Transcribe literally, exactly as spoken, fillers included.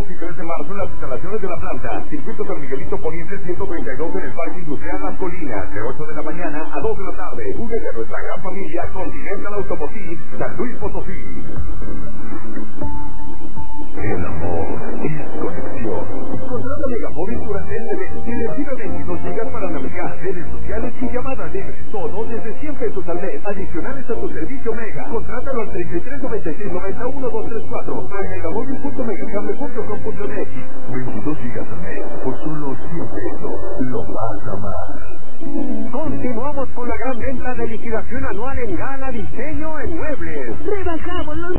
y tres de marzo en las instalaciones de la planta. Circuito San Miguelito Poniente ciento treinta y dos en el Parque Industrial Las Colinas, de ocho de la mañana a dos de la tarde. Únete a nuestra gran familia Continental Automotive, San Luis Potosí. El amor es conexión. Contrata Megamóvil durante este mes y recibe veintidós gigas para navegar, redes sociales y llamadas libres. Todo desde cien pesos al mes. Adicionales a tu servicio Mega. Contrátalo al treinta y tres noventa y seis noventa uno dos tres cuatro o en megamóvil punto megacable punto com punto m x. veintidós gigas al mes por solo cien pesos. Lo vas a amar. Continuamos con la gran venta de liquidación anual en Gala Diseño en Muebles. Rebajamos los